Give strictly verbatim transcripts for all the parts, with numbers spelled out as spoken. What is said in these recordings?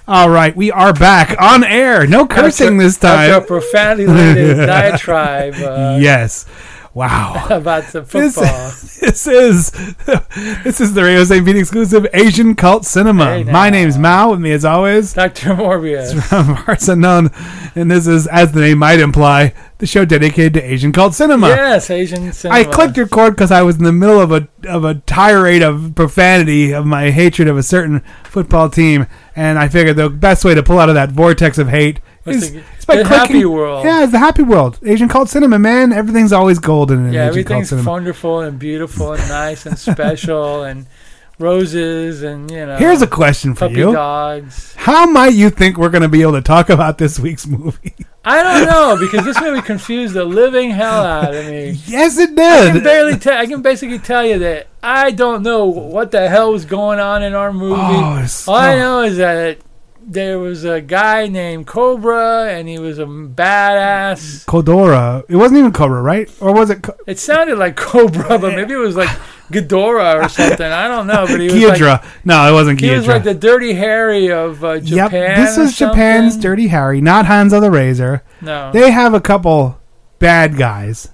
All right, we are back on air. No cursing after, this time. After a profanity-laden diatribe. Uh, yes. Wow. About the football. This, this is this is the Radio Saint Pete exclusive Asian Cult Cinema. Hey, My name's Mao. With me, as always, Doctor Morbius. from Hearts Unknown, and this is, as the name might imply, the show dedicated to Asian Cult Cinema. Yes, Asian cinema. I clicked record because I was in the middle of a of a tirade of profanity of my hatred of a certain football team, and I figured the best way to pull out of that vortex of hate is the, it's by the clicking. happy world. Yeah, it's the happy world. Asian Cult Cinema, man. Everything's always golden in yeah, Asian Cult everything's Cinema. wonderful and beautiful and nice and special and roses and, you know. Here's a question for puppy you. dogs. How might you think we're going to be able to talk about this week's movie? I don't know, because this movie confused the living hell out of me. Yes, it I can did. barely tell. I can basically tell you that I don't know what the hell was going on in our movie. Oh, it's- All I oh. know is that there was a guy named Cobra, and he was a badass. Kodora. It wasn't even Cobra, right? Or was it? Co- It sounded like Cobra, but maybe it was like Ghidorah or something. I don't know. But he was Kyodra. like No, it wasn't he Kyodra. was like the Dirty Harry of uh, Yep, Japan. this or is Japan's something. Dirty Harry, not Hanzo the Razor. No, They have a couple bad guys,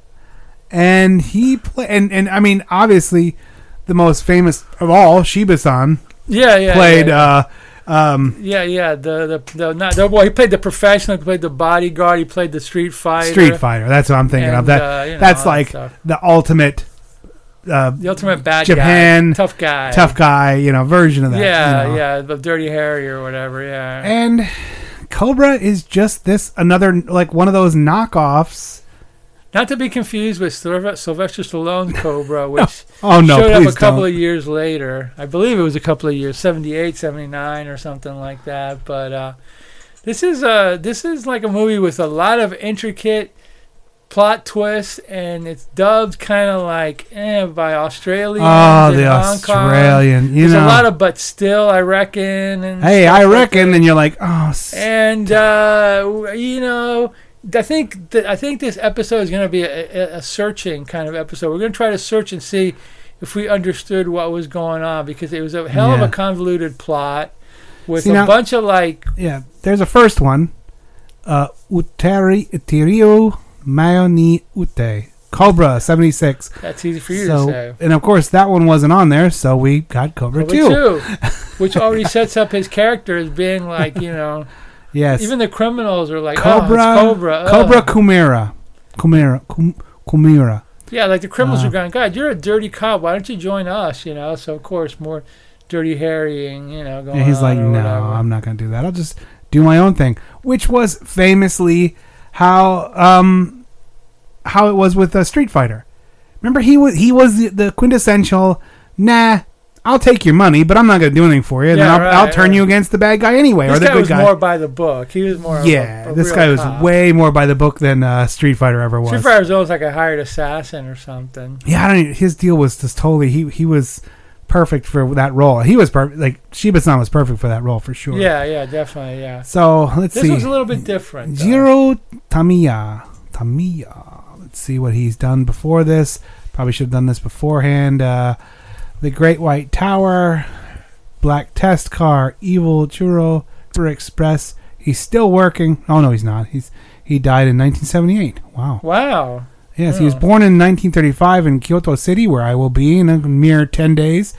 and he play and and I mean obviously the most famous of all, Shiba-san, yeah, yeah, played. Yeah, uh um yeah, yeah. The the the not the well, he played the professional. He played the bodyguard. He played the street fighter. Street Fighter. That's what I'm thinking and, of. That uh, you know, that's all that like stuff. the ultimate uh, The ultimate bad Japan, guy, tough guy, tough guy, you know, version of that. Yeah, you know. yeah, the Dirty Harry or whatever. Yeah, And Cobra is just this another like one of those knockoffs. not to be confused with Sylve- Sylvester Stallone's Cobra, which Oh no, showed up please a couple don't. of years later. I believe it was a couple of years, seventy-eight, seventy-nine or something like that. But uh, this is uh, this is like a movie with a lot of intricate plot twists, and it's dubbed kind of like eh, by Australians. Oh, in the Hong Kong. Australian. You There's know. a lot of but still, I reckon. And Hey, stuff I like reckon, that. and you're like, oh, s- And uh, you know, I think that I think this episode is going to be a, a, a searching kind of episode. We're going to try to search and see if we understood what was going on, because it was a hell Yeah. of a convoluted plot with See, a now- bunch of like yeah. There's a first one. Uh, Uteri Itirio Mayoni Ute. Cobra seventy-six. that's easy for you So, to say. and of course that one wasn't on there, so we got Cobra, Cobra two. two, which already sets up his character as being like, you know, Yes. even the criminals are like, Cobra. oh, it's Cobra, ugh. Cobra Kumira. Kumira. Kum, Kumira. Yeah, like the criminals Uh, are going, God, you're a dirty cop. Why don't you join us? You know, so of course more Dirty Harrying, you know, going And he's on like, or no, whatever. I'm not going to do that. I'll just do my own thing, which was famously how um how it was with uh, Street Fighter. Remember, he was he was the, the quintessential. Nah, I'll take your money, but I'm not going to do anything for you. And Yeah, then I'll, right, I'll turn right. you against the bad guy anyway, This or the guy good was guy. more by the book. He was more. yeah, of a, a this real guy was cop. way more by the book than uh, Street Fighter ever was. Street Fighter was almost like a hired assassin or something. Yeah, I don't. His deal was just totally. He he was perfect for that role. He was perfect. Like Shiba-san was perfect for that role for sure. Yeah, yeah, definitely, yeah. So let's This see. was a little bit different. though. Jiro Tamiya. Tamiya. Let's see what he's done before this. Probably should have done this beforehand. Uh, the Great White Tower, Black Test Car, Evil Churro, Super Express. He's still working. Oh no, he's not. He's he died in nineteen seventy-eight. Wow. Wow. Yes, he was Oh. born in nineteen thirty-five in Kyoto City, where I will be in a mere ten days.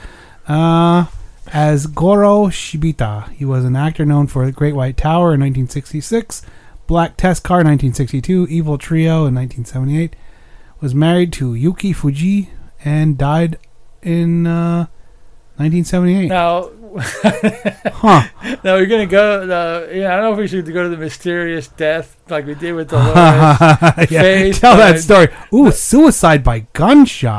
Uh, as Goro Shibita, he was an actor known for The Great White Tower in nineteen sixty-six, Black Test Car nineteen sixty-two, Evil Trio in nineteen seventy-eight. Was married to Yuki Fuji and died in uh, nineteen seventy-eight. Now, Huh. now we're gonna go. Uh, yeah, I don't know if we should go to the mysterious death like we did with Dolores. yeah. face, Tell that but- story. Ooh, suicide by gunshot.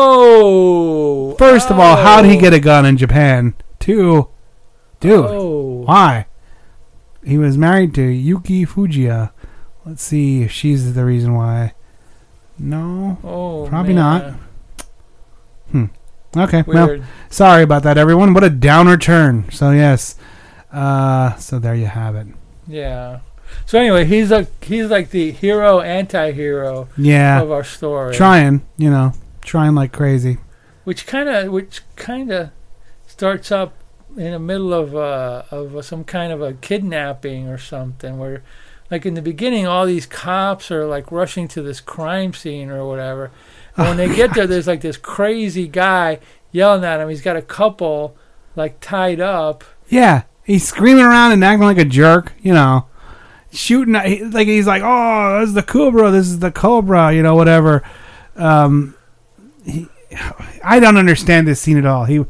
Oh. First of all, how did he oh, get a gun in Japan? Two, dude, Oh. why? He was married to Yuki Fujiya. Let's see if she's the reason why. No, Oh. probably man. not. Okay, well, Weird. sorry about that, everyone. What a downer turn. So yes, uh, so there you have it. Yeah. So anyway, he's like he's like the hero, anti-hero Yeah, of our story. trying, you know, trying like crazy. which kind of which kind of starts up in the middle of uh, of some kind of a kidnapping or something, where, like in the beginning, all these cops are like rushing to this crime scene or whatever. And when they get there, there's like this crazy guy yelling at him. He's got a couple like tied up. Yeah, he's screaming around and acting like a jerk, you know, shooting like he's like, oh, this is the Cobra, this is the Cobra, you know, whatever. Um, he, I don't understand this scene at all. He,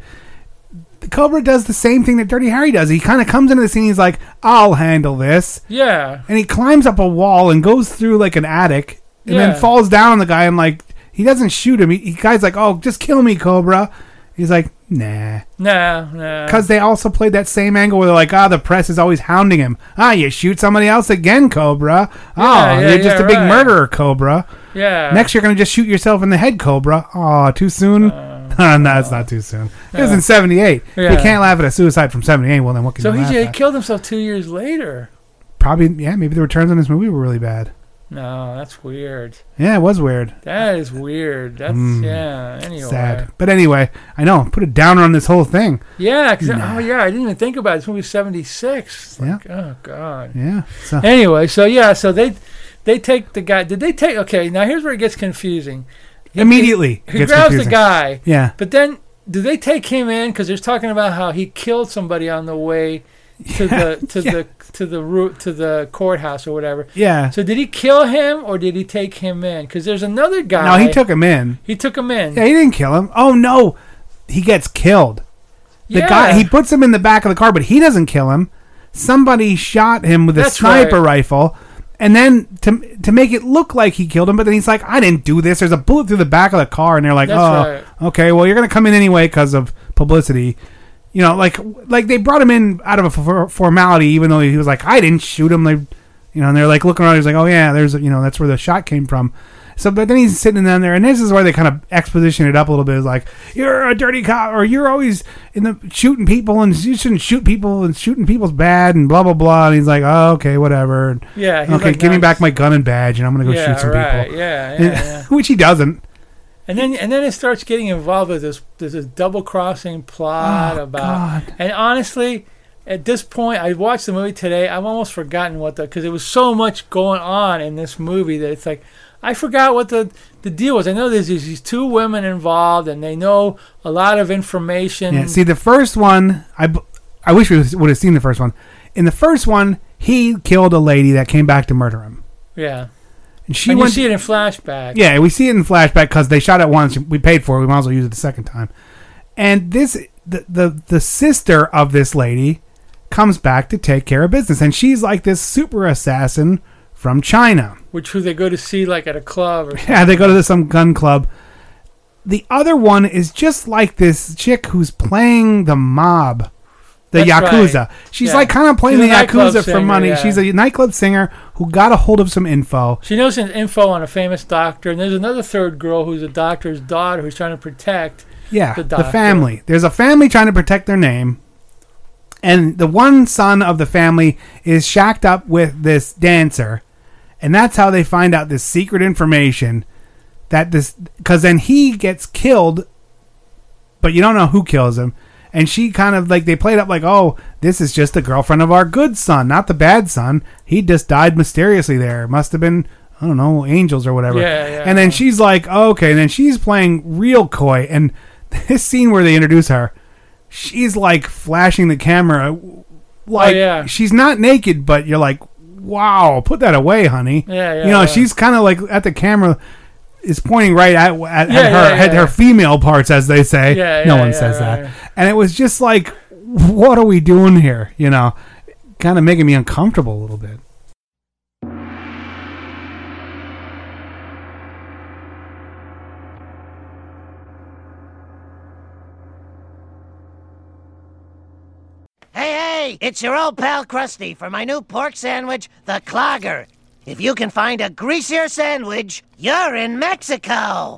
the Cobra does the same thing that Dirty Harry does. He kind of comes into the scene. He's like, I'll handle this. Yeah. And he climbs up a wall and goes through like an attic and yeah. then falls down on the guy and like. He doesn't shoot him. He, he guy's like, oh, just kill me, Cobra. He's like, nah. Nah, nah. Because they also played that same angle where they're like, ah, oh, the press is always hounding him. Ah, you shoot somebody else again, Cobra. Oh, yeah, yeah, you're just yeah, a big right. murderer, Cobra. Yeah. Next, you're going to just shoot yourself in the head, Cobra. Oh, too soon? Uh, no, it's not too soon. It was in seventy-eight. Yeah. You can't laugh at a suicide from seventy-eight. Well, then what can so you he laugh j- at? killed himself two years later. Probably, yeah, maybe the returns on this movie were really bad. No, that's weird. Yeah, it was weird. That is weird. That's, Mm, yeah, anyway. Sad. But anyway, I know, put a downer on this whole thing. Yeah, because, Nah. oh, yeah, I didn't even think about it. This movie's seventy-six. Yeah. Like, oh, God. Yeah. So. Anyway, so, yeah, so they they take the guy. Did they take, okay, now here's where it gets confusing. He, Immediately. He, it he gets grabs confusing. the guy. Yeah. But then, do they take him in? Because they're talking about how he killed somebody on the way to Yeah, the to yeah. the to the route to the courthouse or whatever. Yeah. So did he kill him or did he take him in? Because there's another guy. No, he took him in. He took him in. Yeah, he didn't kill him. Oh no, he gets killed. The yeah. guy, he puts him in the back of the car, but he doesn't kill him. Somebody shot him with a That's sniper right. rifle, and then to to make it look like he killed him, but then he's like, I didn't do this. There's a bullet through the back of the car, and they're like, That's oh, right. okay, well you're gonna come in anyway because of publicity. You know, like like they brought him in out of a for- formality, even though he was like, I didn't shoot him. They, you know, and they're like looking around. He's like, oh yeah, there's you know that's where the shot came from. So, but then he's sitting down there, and this is where they kind of exposition it up a little bit. It's like, you're a dirty cop, or you're always in the shooting people, and you shouldn't shoot people, and shooting people's bad, and blah blah blah. And he's like, oh okay, whatever. And, Yeah. he's okay, like, give me "Nice." back my gun and badge, and I'm gonna go yeah, shoot some right. people. Yeah, yeah, yeah. Which he doesn't. And then and then it starts getting involved with this there's this double crossing plot Oh, about. God. And honestly, at this point, I watched the movie today. I've almost forgotten what the because there was so much going on in this movie that it's like I forgot what the the deal was. I know there's these, these two women involved, and they know a lot of information. Yeah, see, the first one, I, b- I wish we would have seen the first one. In the first one, he killed a lady that came back to murder him. Yeah. And she and went. you see it in flashback. Yeah, we see it in flashback because they shot it once. We paid for it. We might as well use it the second time. And this, the, the the sister of this lady, comes back to take care of business, and she's like this super assassin from China. Which who they go to see like at a club or something. Yeah, they go to this, some gun club. The other one is just like this chick who's playing the mob, the That's Yakuza. right. She's Yeah. like kind of playing She's the a nightclub Yakuza for singer, money. yeah. She's a nightclub singer who got a hold of some info. She knows some info on a famous doctor, and there's another third girl who's a doctor's daughter who's trying to protect. Yeah, The the, doctor. family. There's a family trying to protect their name. And the one son of the family is shacked up with this dancer. And that's how they find out this secret information. That this, because then he gets killed, but you don't know who kills him. And she kind of like, they played up like, oh, this is just the girlfriend of our good son, not the bad son. He just died mysteriously there. Must have been, I don't know, angels or whatever. Yeah, yeah. And then she's like, oh, okay. And then she's playing real coy. And this scene where they introduce her, she's like flashing the camera. Like, Oh, yeah. she's not naked, but you're like, wow, put that away, honey. Yeah, yeah, You know, yeah. she's kind of like at the camera is pointing right at, at, Yeah, at her yeah, yeah, at her yeah. female parts, as they say. Yeah, no yeah, one yeah, says right. that. And it was just like, what are we doing here? You know, kind of making me uncomfortable a little bit. Hey, hey, it's your old pal Krusty for my new pork sandwich, the Clogger. If you can find a greasier sandwich, you're in Mexico.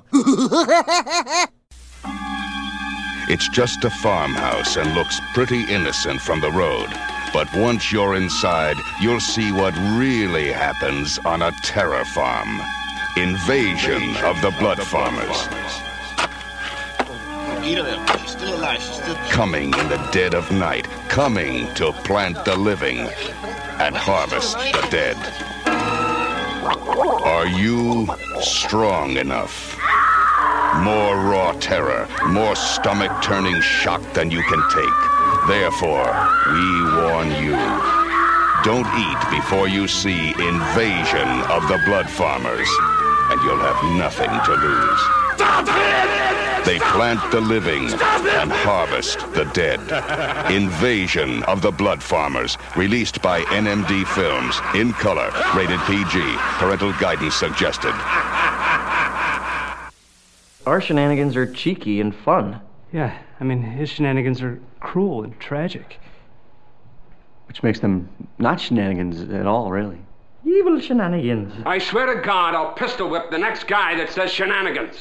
It's just a farmhouse and looks pretty innocent from the road. But once you're inside, you'll see what really happens on a terror farm. Invasion of the Blood Farmers. Eat her up. She's still alive. She's still... Coming in the dead of night. Coming to plant the living and harvest the dead. Are you strong enough? More raw terror, more stomach-turning shock than you can take. Therefore, we warn you. Don't eat before you see Invasion of the Blood Farmers, and you'll have nothing to lose. They plant the living and harvest the dead. Invasion of the Blood Farmers, released by N M D Films, in color, rated P G, parental guidance suggested. Our shenanigans are cheeky and fun. Yeah, I mean, his shenanigans are cruel and tragic. Which makes them not shenanigans at all, really. Evil shenanigans. I swear to God, I'll pistol whip the next guy that says shenanigans.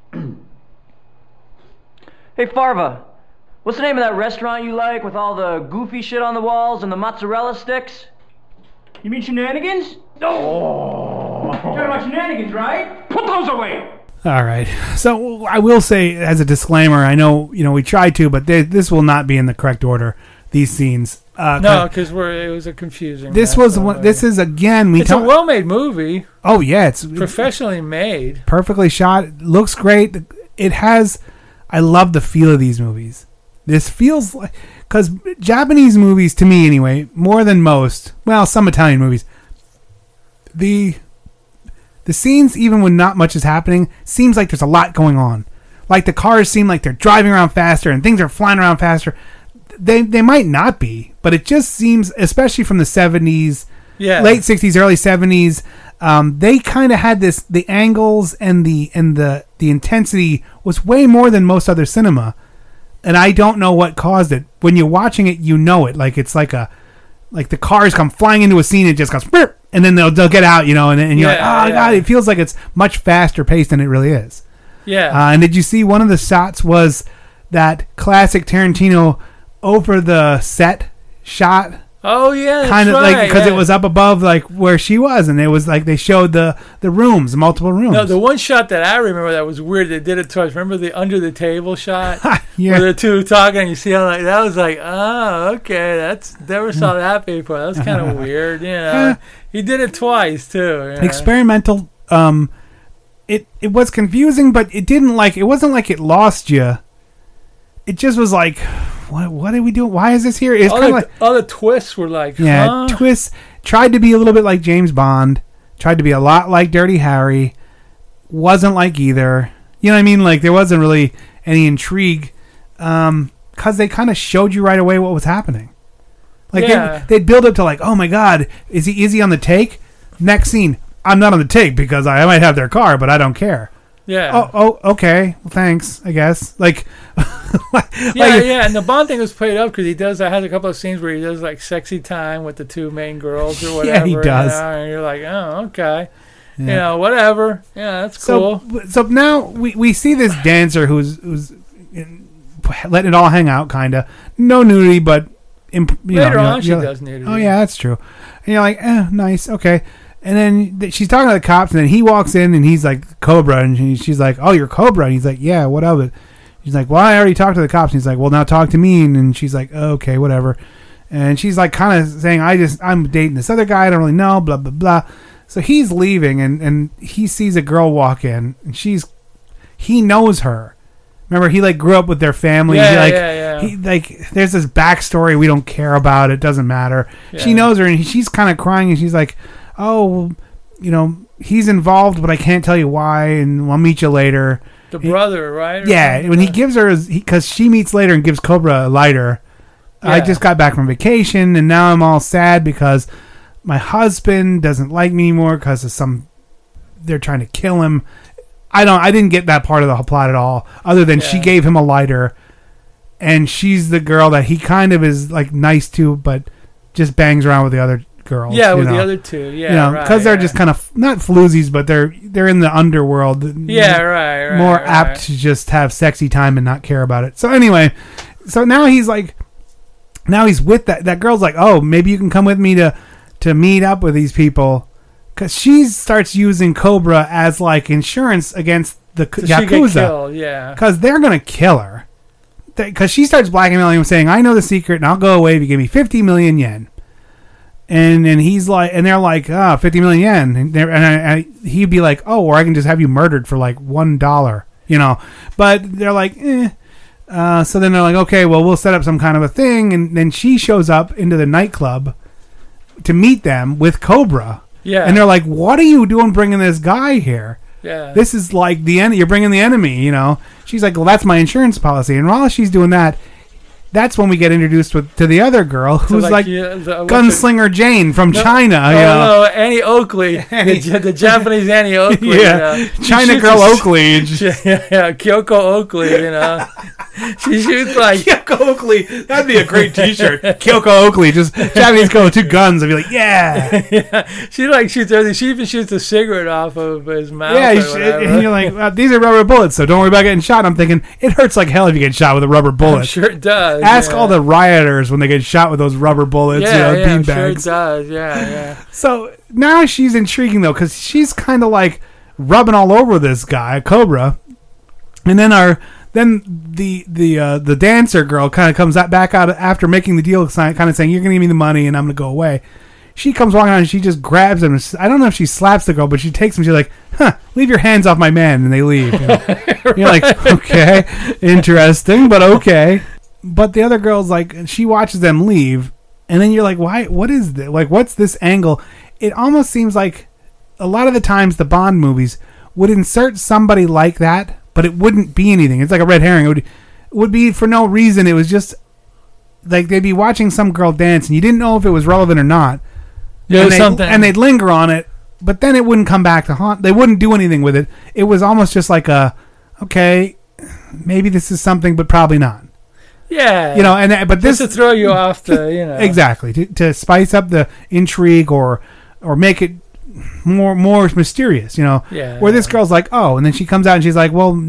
Hey, Farva, what's the name of that restaurant you like with all the goofy shit on the walls and the mozzarella sticks? You mean shenanigans? Oh! You're talking about shenanigans, right? Put those away! All right. So I will say, as a disclaimer, I know you know we tried to, but they, this will not be in the correct order. These scenes. Uh, no, because we're it was a confusing. This was one. This is again. We it's talk, a well-made movie. Oh yeah, it's professionally made, perfectly shot. It looks great. It has. I love the feel of these movies. This feels like because Japanese movies, to me anyway, more than most. Well, some Italian movies. The the scenes, even when not much is happening, seems like there's a lot going on. Like the cars seem like they're driving around faster and things are flying around faster. They they might not be, but it just seems, especially from the seventies, yeah. late sixties, early seventies, um, they kind of had this. The angles and the and the the intensity was way more than most other cinema, and I don't know what caused it. When you're watching it, you know it. Like it's like a like the cars come flying into a scene, and it just goes, Burp! And then they'll they'll get out, you know, and and you're yeah, like, oh yeah. god, it feels like it's much faster paced than it really is. Yeah. Uh, and did you see one of the shots was that classic Tarantino over the set shot? Oh yeah, kind of right, like because yeah. it was up above like where she was, and it was like they showed the the rooms, multiple rooms. No, the one shot that I remember that was weird. They did it twice. Remember the under the table shot yeah. where the two talking, and you see how like that was like, oh, okay, that's never saw that before. That was kind of weird, you know. He did it twice too. You know? Experimental. Um, it it was confusing, but it didn't like it wasn't like it lost you. It just was like, what what did we do? Why is this here? It's all, kind the, of like all the twists were like, yeah, huh? twists. Tried to be a little bit like James Bond. Tried to be a lot like Dirty Harry. Wasn't like either. You know what I mean? Like there wasn't really any intrigue, um, because they kind of showed you right away what was happening. Like yeah. they they'd build up to like, oh my god, is he is he on the take? Next scene, I'm not on the take because I, I might have their car, but I don't care. Yeah. Oh, oh, okay. Well, thanks, I guess. Like, like yeah, yeah. And the Bond thing was played up because he does. I had a couple of scenes where he does like sexy time with the two main girls or whatever. Yeah, he does. You know, and you're like, oh, okay. Yeah. You know, whatever. Yeah, that's cool. So, so now we, we see this dancer who's who's in, letting it all hang out, kind of. No nudity, but imp, you later know, on you're, she you're does like, nudity. Oh yeah, that's true. And you're like, eh, nice, okay. And then th- she's talking to the cops, and then he walks in, and he's like, Cobra, and she, she's like, oh, you're Cobra. And he's like, yeah, what of it? She's like, well, I already talked to the cops. And he's like, well, now talk to me. And she's like, oh, okay, whatever. And she's like, kind of saying, I just, I'm dating this other guy. I don't really know, blah, blah, blah. So he's leaving, and, and he sees a girl walk in, and she's, he knows her. Remember, he like grew up with their family. Yeah, he, like, yeah, yeah. He like, there's this backstory we don't care about. It doesn't matter. Yeah. She knows her, and she's kind of crying, and she's like, oh, well, you know, he's involved, but I can't tell you why, and I'll meet you later. The brother, right? Or Yeah, something? when he gives her, because she meets later and gives Cobra a lighter. I Yeah. just got back from vacation, and now I'm all sad because my husband doesn't like me anymore because of some, they're trying to kill him. I don't, I didn't get that part of the plot at all, other than she Yeah. gave him a lighter, and she's the girl that he kind of is like nice to, but just bangs around with the other girls. Yeah, you with know? the other two. Yeah, you know, right. because they're yeah. just kind of not floozies, but they're they're in the underworld. Yeah, right, right. More right. apt to just have sexy time and not care about it. So anyway, so now he's like, now he's with that that girl's like, oh, maybe you can come with me to to meet up with these people, because she starts using Cobra as like insurance against the So she get Yakuza, killed, yeah. because they're gonna kill her. because she starts blackmailing him, saying, "I know the secret, and I'll go away if you give me fifty million yen." And and he's like, and they're like, "Ah, oh, fifty million yen," and, and I, I, he'd be like, "Oh, or I can just have you murdered for like one dollar," you know. But they're like, "Eh." Uh, so then they're like, "Okay, well, we'll set up some kind of a thing," and then she shows up into the nightclub to meet them with Cobra. Yeah. And they're like, "What are you doing bringing this guy here? Yeah. This is like the en- you're bringing the enemy, you know." She's like, "Well, that's my insurance policy." And while she's doing that, that's when we get introduced with, to the other girl who's like, like, yeah, the- Gunslinger Jane from No, China. Oh, you know? no, Annie Oakley. Annie. The, the Japanese Annie Oakley. Yeah. You know. She China shoots girl a- Oakley. Yeah, yeah, Kyoko Oakley, you know. She shoots like... Kyoko Oakley. That'd be a great t-shirt. Kyoko Oakley. Just Japanese girl with two guns. I'd be like, yeah. yeah. She like shoots everything. She even shoots a cigarette off of his mouth. Yeah, or you should- whatever. and you're like, well, these are rubber bullets, so don't worry about getting shot. I'm thinking, it hurts like hell if you get shot with a rubber bullet. I'm sure it does. Ask yeah. all the rioters when they get shot with those rubber bullets, Yeah, you know, yeah, I'm beanbags. sure it does. Yeah, yeah. So now she's intriguing though, because she's kind of like rubbing all over this guy, Cobra, and then our then the the uh, the dancer girl kind of comes out, back out after making the deal, kind of saying, "You're gonna give me the money, and I'm gonna go away." She comes walking out and she just grabs him. I don't know if she slaps the girl, but she takes him. She's like, "Huh, leave your hands off my man," and they leave. You know? You're like, okay, interesting, but okay. But the other girl's like, she watches them leave, and then you're like, why? What is this? Like, what's this angle? It almost seems like a lot of the times the Bond movies would insert somebody like that, but it wouldn't be anything. It's like a red herring. It would, it would be for no reason. It was just like they'd be watching some girl dance, and you didn't know if it was relevant or not. Yeah, and, they'd, something. and they'd linger on it, but then it wouldn't come back to haunt. They wouldn't do anything with it. It was almost just like a, okay, maybe this is something, but probably not. Yeah. You know, and uh, but this Just to throw you off the, you know. exactly to, to spice up the intrigue or or make it more more mysterious. You know, Yeah. where this girl's like, oh, and then she comes out and she's like, well,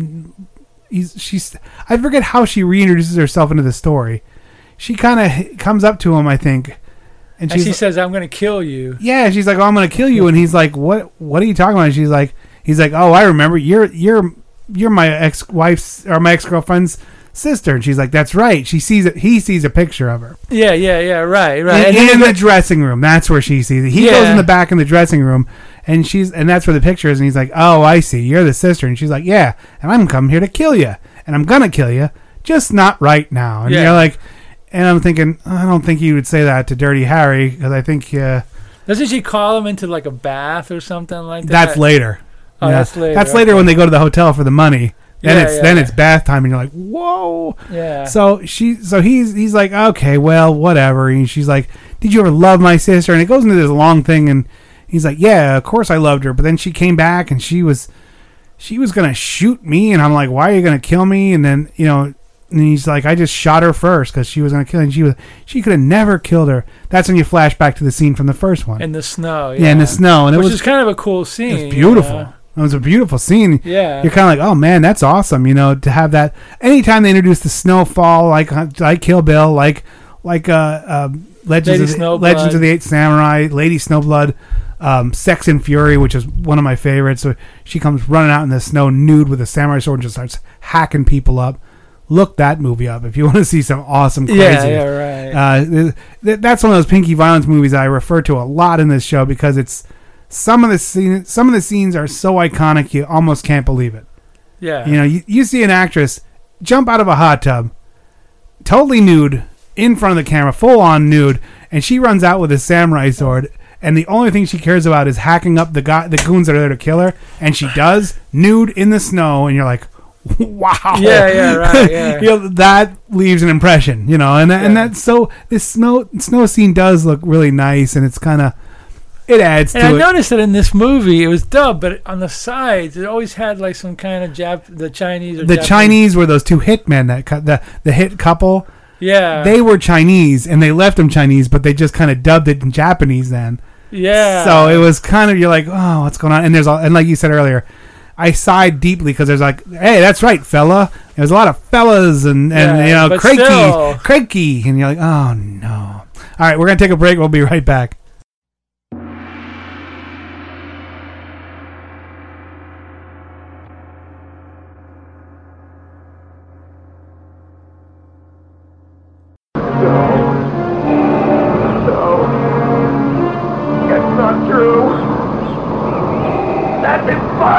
he's she's I forget how she reintroduces herself into the story. She kind of comes up to him, I think, and, And she's she says, "I'm going to kill you." yeah, she's like, "Oh, I'm gonna kill you," and he's like, "What? What are you talking about?" And she's like, "He's like, oh, I remember. You're you're you're my ex-wife's or my ex-girlfriend's sister." And she's like, "That's right." She sees it. He sees a picture of her Yeah, yeah, yeah. Right, right. in, And in then the dressing room. That's where she sees it. He Yeah. goes in the back in the dressing room, and she's and that's where the picture is. And he's like, "Oh, I see. You're the sister." And she's like, "Yeah, and I'm coming here to kill you, and I'm gonna kill you, just not right now." And Yeah. you're like. And I'm thinking, I don't think you would say that to Dirty Harry, because I think uh, Doesn't she call him into like a bath or something like that? that's later. Oh, that's later. That's later okay. when they go to the hotel for the money. Then Yeah, it's yeah, then yeah. it's bath time, and you're like, whoa. Yeah. So she, so he's he's like, okay, well, whatever. And she's like, did you ever love my sister? And it goes into this long thing, and he's like, yeah, of course I loved her. But then she came back, and she was she was gonna shoot me, and I'm like, why are you gonna kill me? And then you know. And he's like, I just shot her first because she was going to kill her. And she was, she could have never killed her. That's when you flash back to the scene from the first one. In the snow. yeah, in the snow. And Which it was is kind of a cool scene. it was beautiful. you know? It was a beautiful scene. Yeah. You're kind of like, oh, man, that's awesome, you know, to have that. Anytime they introduce the snowfall, like like Kill Bill, like like uh, uh, Legends, Lady of the, Snowblood. Legends of the Eight Samurai, Lady Snowblood, um, Sex and Fury, which is one of my favorites. So she comes running out in the snow nude with a samurai sword and just starts hacking people up. Look that movie up if you want to see some awesome crazy. Yeah, yeah, right. Uh, th- th- that's one of those pinky violence movies I refer to a lot in this show because it's some of the scene, some of the scenes are so iconic you almost can't believe it. Yeah. You know, you, you see an actress jump out of a hot tub, totally nude, in front of the camera, full on nude, and she runs out with a samurai sword. And the only thing she cares about is hacking up the guy, the goons that are there to kill her, and she does, nude in the snow, and you're like, wow. Yeah, yeah, right, yeah. You know, that leaves an impression, you know, and that, and Yeah. that's so this snow snow scene does look really nice, and it's kind of it adds And to I it. noticed that in this movie, it was dubbed, but on the sides, it always had like some kind of Jap, the Chinese or The Japanese. Chinese were those two hitmen that cut the the hit couple. Yeah. They were Chinese, and they left them Chinese, but they just kind of dubbed it in Japanese then. Yeah. So it was kind of you're like, oh, what's going on? And there's all, and like you said earlier, I sighed deeply because there's like, hey, that's right, fella. There's a lot of fellas and, and Yeah, you know, but cranky, still. cranky, and you're like, oh no. All right, we're gonna take a break. We'll be right back.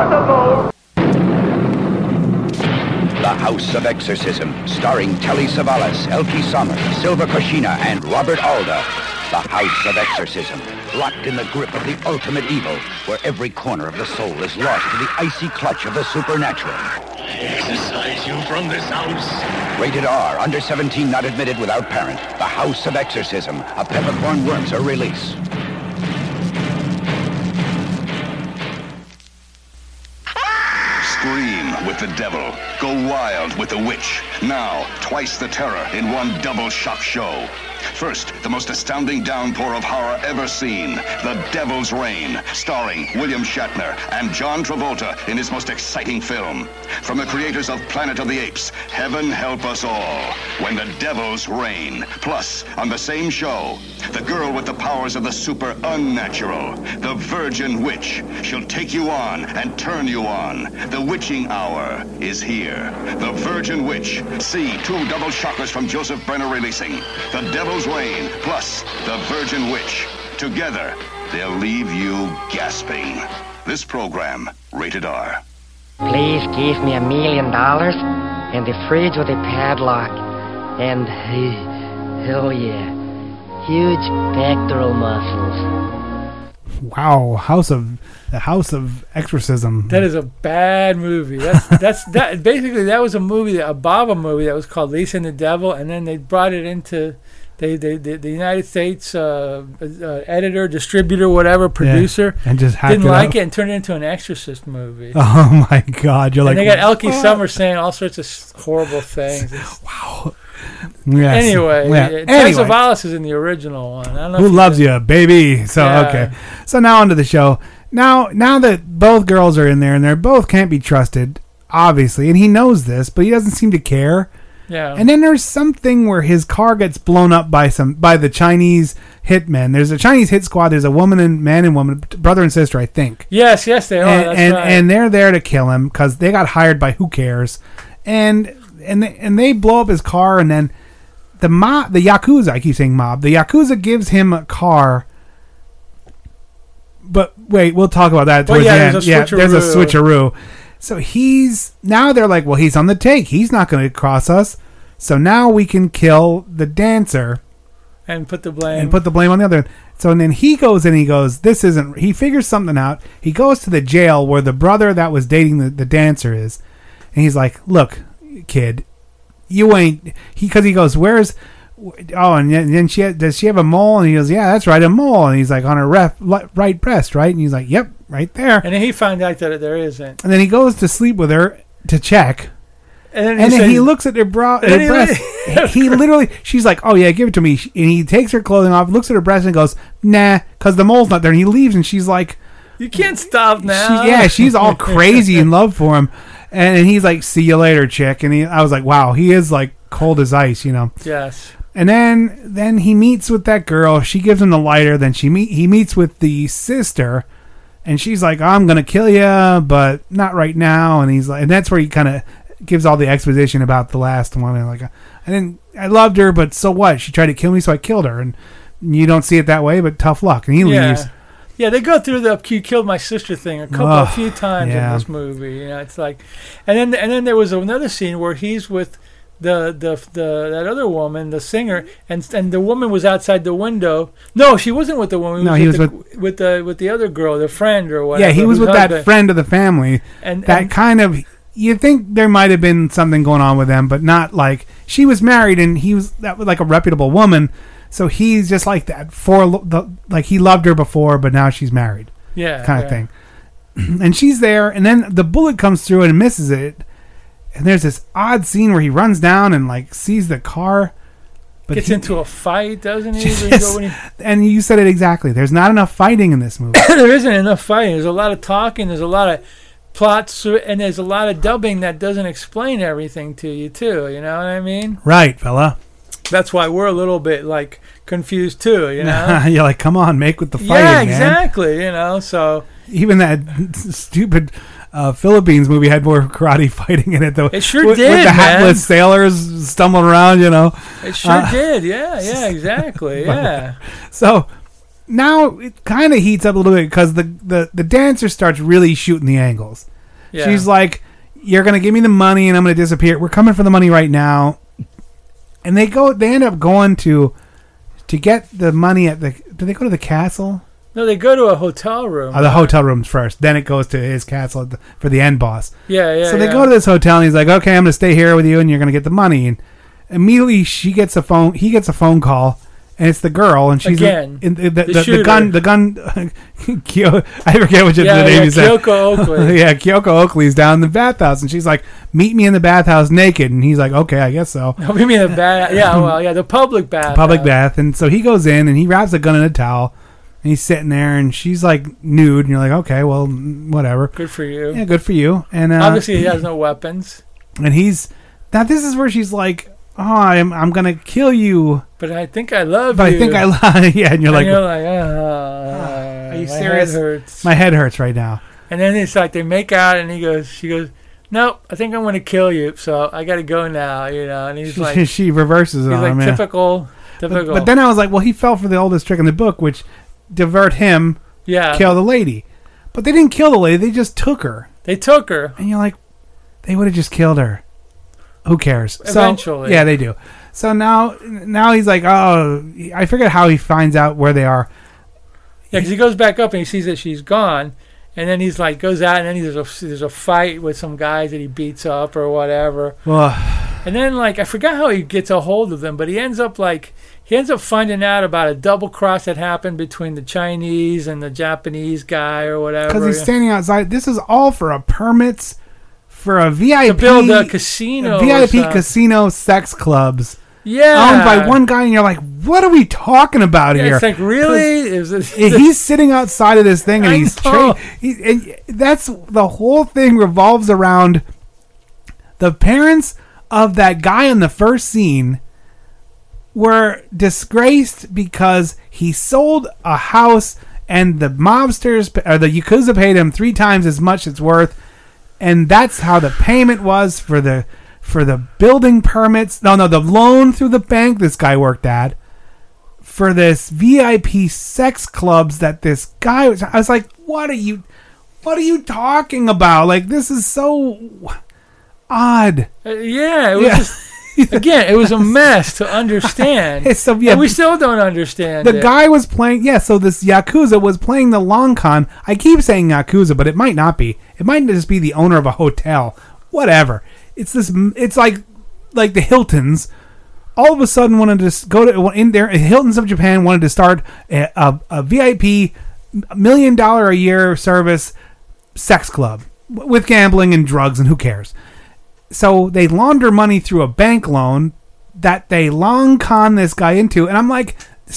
impossible! The House of Exorcism, starring Telly Savalas, Elkie Sommer, Silva Koshina, and Robert Alda. The House of Exorcism, locked in the grip of the ultimate evil, where every corner of the soul is lost to the icy clutch of the supernatural. I exorcise you from this house. Rated R, under seventeen, not admitted without parent. The House of Exorcism, a Peppercorn Wormser release. Scream with the devil. Go wild with the witch. Now, twice the terror in one double shock show. First, the most astounding downpour of horror ever seen, The Devil's Reign, starring William Shatner and John Travolta in his most exciting film. From the creators of Planet of the Apes, Heaven Help Us All, When the Devil's Reign. Plus, on the same show, the girl with the powers of the super unnatural, the Virgin Witch. She'll take you on and turn you on. The witching hour is here. The Virgin Witch. See two double shockers from Joseph Brenner releasing. The Devil's Reign plus The Virgin Witch. Together, they'll leave you gasping. This program, rated R. Please give me a million dollars and the fridge with a padlock. And, oh yeah, huge pectoral muscles. Wow, House of the House of Exorcism. That is a bad movie. That's that's that. Basically, that was a movie, a Bava movie that was called Lisa and the Devil, and then they brought it into they, they, they the United States uh, uh, editor, distributor, whatever, producer, yeah, and just didn't it like up. it and turned it into an Exorcist movie. Oh my God! You're and like, they got Elkie what? Sommer saying all sorts of horrible things. It's, wow. Yes. Anyway, yeah. Ted anyway. Savalas is in the original one. I don't know Who if loves did. you, baby? So Yeah. okay. So now onto the show. Now, now that both girls are in there and they both can't be trusted, obviously, and he knows this, but he doesn't seem to care. Yeah. And then there's something where his car gets blown up by some by the Chinese hitmen. There's a Chinese hit squad. There's a woman and man and woman, brother and sister, I think. Yes, yes, they are. And That's and, right. and they're there to kill him because they got hired by who cares, and and they, and they blow up his car, and then the mob, the Yakuza, I keep saying mob, the Yakuza gives him a car. But wait, we'll talk about that Well, towards yeah, the end. there's a Yeah, there's a switcheroo. switcheroo. So he's now they're like, well, he's on the take. He's not going to cross us. So now we can kill the dancer and put the blame and put the blame on the other. So and then he goes and he goes, this isn't. He figures something out. He goes to the jail where the brother that was dating the, the dancer is, and he's like, look, kid, you ain't he because he goes, where's oh, and then she had, does she have a mole? And he goes, yeah, that's right, a mole. And he's like, on her ref, right breast, right? And he's like, yep, right there. And then he found out that there isn't. And then he goes to sleep with her to check. And then he, and then says, he looks at her, bra, her And he- breast. He literally, she's like, oh yeah, give it to me. And he takes her clothing off, looks at her breast, and goes, nah, because the mole's not there. And he leaves, and she's like, you can't stop now. she, yeah, she's all crazy in love for him. And, and he's like, see you later, chick. And he, I was like, wow, he is like cold as ice, you know. Yes. And then then he meets with that girl. She gives him the lighter. Then she meet he meets with the sister, and she's like, "I'm gonna kill you, but not right now." And he's like, and that's where he kind of gives all the exposition about the last one. And like, I didn't, I loved her, but so what? She tried to kill me, so I killed her. And you don't see it that way, but tough luck. And he Yeah. leaves. Yeah, they go through the "you killed my sister" thing a couple, Oh, a few times yeah. in this movie. You know, it's like, and then and then there was another scene where he's with the the the that other woman, the singer, and and the woman was outside the window. No, she wasn't with the woman. He No, was he with was the, with the with the other girl, the friend or whatever. Yeah, he was whose with that husband- friend of the family. And- that and- kind of, you think there might have been something going on with them, but not like she was married and he was that was like a reputable woman. So he's just like that for the like he loved her before, but now she's married. Yeah, kind yeah. of thing. And she's there, and then the bullet comes through and misses it. And there's this odd scene where he runs down and like sees the car, but Gets he- into a fight, doesn't he? When you Yes. go- when he- and you said it exactly. There's not enough fighting in this movie. there isn't enough fighting. There's a lot of talking. There's a lot of plots, and there's a lot of dubbing that doesn't explain everything to you, too. You know what I mean? Right, fella. That's why we're a little bit like confused too. You know? You're like, come on, make with the fighting, yeah, man. exactly. You know, so Even that stupid uh, Philippines movie had more karate fighting in it, though. It sure with, did, With the man. hatless sailors stumbling around, you know. it sure Uh, did. Yeah, yeah, exactly. but- Yeah. So now it kind of heats up a little bit because the, the, the dancer starts really shooting the angles. Yeah. She's like, "You're gonna give me the money, and I'm gonna disappear. We're coming for the money right now." And they go. They end up going to to get the money at the. Do they go to the castle? No, they go to a hotel room. Oh, the hotel rooms first. Then it goes to his castle the, for the end boss. Yeah, yeah. So they yeah. go to this hotel, and he's like, "Okay, I'm gonna stay here with you, and you're gonna get the money." And immediately, she gets a phone. He gets a phone call, and it's the girl, and she's Again, in, in, the, the the, the gun. The gun. Kyo, I forget what yeah, the name yeah, is. Kyoko Oakley. Yeah, Kyoko Oakley's down in the bathhouse, and she's like, "Meet me in the bathhouse naked." And he's like, "Okay, I guess so." No, we mean the bath. Yeah, well, yeah, the public bath. Public bath, and so he goes in, and he wraps a gun in a towel. And he's sitting there, and she's like nude, and you're like, okay, well, whatever. Good for you. Yeah, good for you. And uh, obviously, he has no weapons. And he's now. This is where she's like, "Oh, I'm I'm gonna kill you." But I think I love but you. But I think I love. Yeah, and you're and like, you're like, uh, are you my serious? Head hurts. My head hurts right now. And then it's like they make out, and he goes, she goes, "Nope, I think I'm gonna kill you. So I got to go now." You know, and he's like, she reverses it he's on like him. typical, yeah. typical. But, but then I was like, well, he fell for the oldest trick in the book, which. Divert him, yeah. Kill the lady. But they didn't kill the lady, they just took her. They took her. And you're like, they would have just killed her. Who cares? Eventually. So, yeah, they do. So now now he's like, oh, I forget how he finds out where they are. Yeah, because he goes back up and he sees that she's gone. And then he's like, goes out and then there's a, there's a fight with some guys that he beats up or whatever. Well, and then, like, I forgot how he gets a hold of them, but he ends up, like, he ends up finding out about a double cross that happened between the Chinese and the Japanese guy or whatever. Because he's standing outside. This is all for a permits for a V I P. To build a casino. A V I P casino sex clubs. Yeah. Owned by one guy, and you're like, what are we talking about yeah, here? It's like, really? Is it, he's sitting outside of this thing, and I he's tra- he, and that's the whole thing revolves around the parents of that guy in the first scene were disgraced because he sold a house, and the mobsters or the Yakuza paid him three times as much it's worth, and that's how the payment was for the. For the building permits, no, no, the loan through the bank this guy worked at, for this V I P sex clubs that this guy was. I was like, what are you, what are you talking about? Like, this is so odd. Uh, yeah, it was yeah. just, again, it was a mess to understand. so, yeah, and we still don't understand The it. guy was playing, yeah, so this Yakuza was playing the long con. I keep saying Yakuza, but it might not be. It might just be the owner of a hotel. Whatever. It's this. It's like, like the Hiltons. All of a sudden, wanted to go to in there. Hiltons of Japan wanted to start a, a, a V I P million dollar a year service sex club with gambling and drugs, and who cares? So they launder money through a bank loan that they long con this guy into, and I'm like,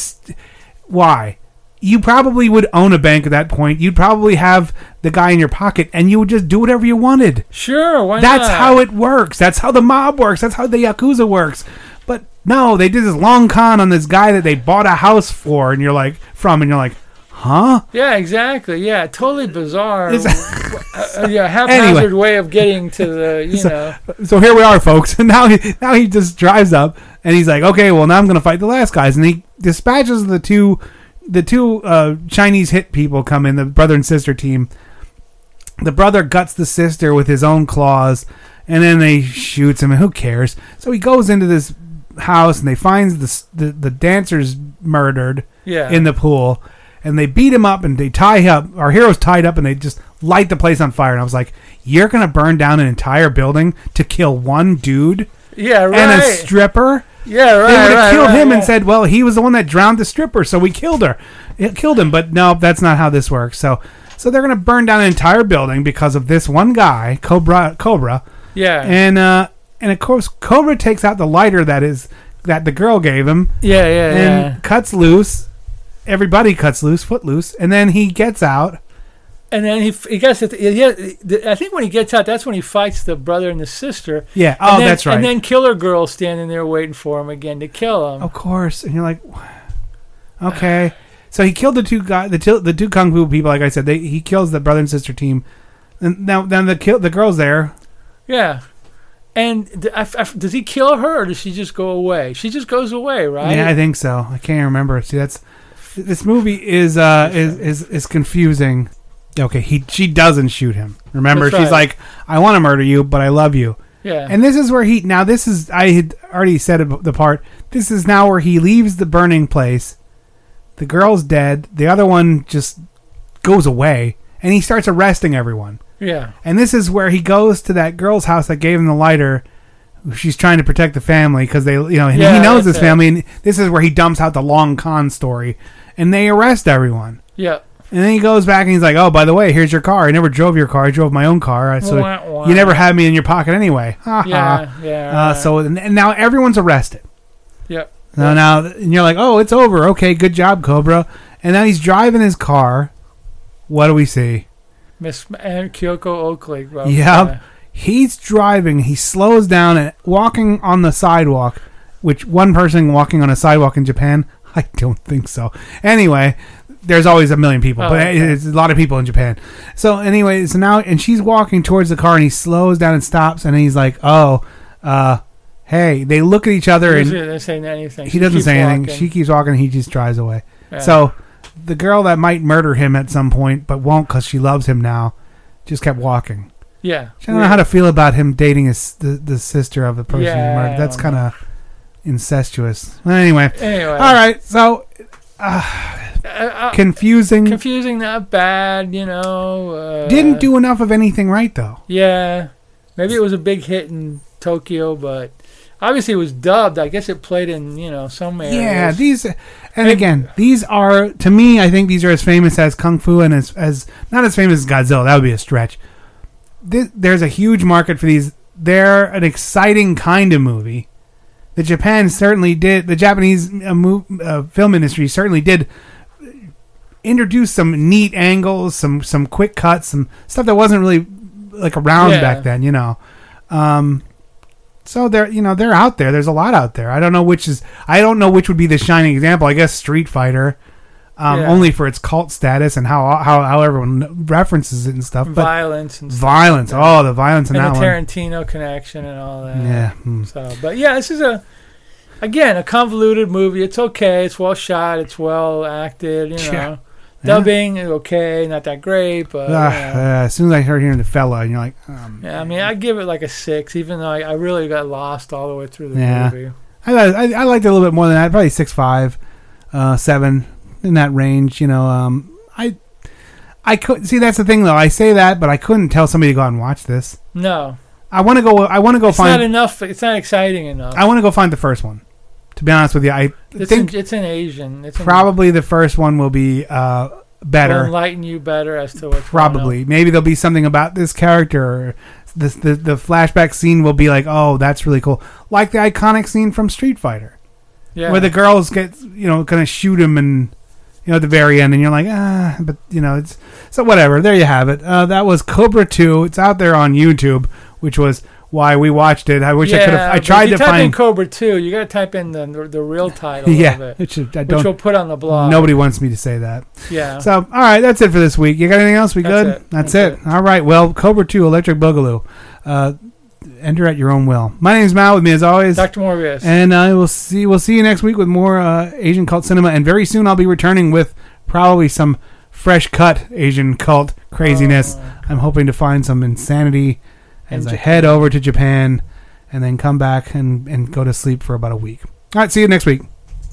why? You probably would own a bank at that point. You'd probably have the guy in your pocket, and you would just do whatever you wanted. Sure, why That's not? how it works. That's how the mob works. That's how the Yakuza works. But no, they did this long con on this guy that they bought a house for, and you're like, from, and you're like, huh? Yeah, exactly. Yeah, totally bizarre. uh, yeah, haphazard Anyway. way of getting to the, you so, know. So here we are, folks. And now he, now he just drives up, and he's like, okay, well, now I'm going to fight the last guys. And he dispatches the two... The two uh, Chinese hit people come in, the brother and sister team. The brother guts the sister with his own claws, and then they shoots him, and who cares? So he goes into this house, and they find the the, the dancers murdered Yeah. in the pool, and they beat him up, and they tie up. Our hero's tied up, and they just light the place on fire. And I was like, you're going to burn down an entire building to kill one dude? Yeah, right. And a stripper? Yeah, right. They would have right, killed right, him right. and said, well, he was the one that drowned the stripper, so we killed her. It killed him, but no, that's not how this works. So so they're going to burn down an entire building because of this one guy, Cobra. Cobra. Yeah. And uh, and of course, Cobra takes out the lighter that is that the girl gave him. Yeah, yeah, and yeah. cuts loose. Everybody cuts loose, foot loose, and then he gets out. And then he he gets it. Yeah, I think when he gets out, that's when he fights the brother and the sister. Yeah. And Oh, then, that's right. And then Killer Girl's standing there waiting for him again to kill him. Of course, and you're like, okay. So he killed the two guys, the two, the two kung fu people. Like I said, they, he kills the brother and sister team. And now, then the kill the girl's there. Yeah. And th- I, I, does he kill her, or does she just go away? She just goes away, right? Yeah, I think so. I can't remember. See, that's this movie is uh is is, is confusing. Okay, he she doesn't shoot him. Remember, That's she's right. like, I want to murder you, but I love you. Yeah. And this is where he, now this is, I had already said it, the part, this is now where he leaves the burning place. The girl's dead. The other one just goes away. And he starts arresting everyone. Yeah. And this is where he goes to that girl's house that gave him the lighter. She's trying to protect the family because they, you know, and Yeah, he knows that's his it. family. And this is where he dumps out the long con story. And they arrest everyone. Yeah. And then he goes back and he's like, oh, by the way, here's your car. I never drove your car. I drove my own car. So Wah, wah. you never had me in your pocket anyway. Ha ha. Yeah, yeah, Uh, right. so and, and now everyone's arrested. Yep. Now, now, and you're like, oh, it's over. Okay, good job, Cobra. And now he's driving his car. What do we see? Miss and Kyoko Oakley. Bro. Yep. He's driving. He slows down and walking on the sidewalk, which one person walking on a sidewalk in Japan, I don't think so. Anyway, there's always a million people, Oh, but okay. it's a lot of people in Japan. So anyway, so now, and she's walking towards the car and he slows down and stops and he's like, oh, uh, hey, they look at each other He and doesn't say anything. he She doesn't keeps say anything. walking. She keeps walking. He just drives away. Yeah. So the girl that might murder him at some point, but won't because she loves him now, just kept walking. Yeah. I don't know how to feel about him dating his the, the sister of the person Yeah, he murdered. I That's don't kind of incestuous. Well, anyway. Anyway. All right. So uh, Uh, uh, confusing. Confusing, not bad, you know. Uh, Didn't do enough of anything right though. Yeah. Maybe it was a big hit in Tokyo, but obviously it was dubbed. I guess it played in, you know, some areas. Yeah, these, and again, these are, to me, I think these are as famous as Kung Fu and as, as not as famous as Godzilla. That would be a stretch. This, there's a huge market for these. They're an exciting kind of movie. The Japan certainly did, the Japanese uh, move, uh, film industry certainly did introduce some neat angles, some, some quick cuts, some stuff that wasn't really like around Yeah. back then, you know. Um, So they're, you know, they're out there. There's a lot out there. I don't know which is. I don't know which would be the shining example. I guess Street Fighter, um, Yeah. only for its cult status and how how how everyone references it and stuff. But Violence and stuff violence. like that. Oh, the violence in and that the one. Tarantino connection and all that. Yeah. Hmm. So, but yeah, this is a again a convoluted movie. It's okay. It's well shot. It's well acted. You know, Yeah. dubbing is okay. Not that great, but Ah, you know. uh, as soon as I heard hearing the fella, and you're like, um, yeah. I mean, I give it like a six, even though I, I really got lost all the way through the yeah. movie. I, I I liked it a little bit more than that. Probably six five, uh, seven in that range. You know, um, I I could see that's the thing though. I say that, but I couldn't tell somebody to go out and watch this. No, I want to go. I want to go it's find. not enough. It's not exciting enough. I want to go find the first one. To be honest with you, I It's think in, it's in Asian. It's in, probably the first one will be uh, will better. enlighten you better as to what's Probably, maybe there'll be something about this character. Or this, the the flashback scene will be like, oh, that's really cool, like the iconic scene from Street Fighter, Yeah. where the girls get, you know, gonna shoot him and, you know, at the very end, and you're like, ah, but you know, it's so whatever. There you have it. Uh, that was Cobra two. It's out there on YouTube, which was why we watched it. I wish I could have. I but tried if you to type in find. Cobra two, you got to type in the the, the real title Yeah, of it, which, I which don't, we'll put on the blog. Nobody wants me to say that. Yeah. So, all right, that's it for this week. You got anything else? We That's good? it. That's, That's it. All right. Well, Cobra two, Electric Boogaloo. Uh, enter at your own will. My name's Mal. With me as always, Doctor Morbius. And I will see. We'll see you next week with more uh, Asian cult cinema. And very soon I'll be returning with probably some fresh cut Asian cult craziness. Oh. I'm hoping to find some insanity as In I Japan. head over to Japan and then come back and, and go to sleep for about a week. All right. See you next week.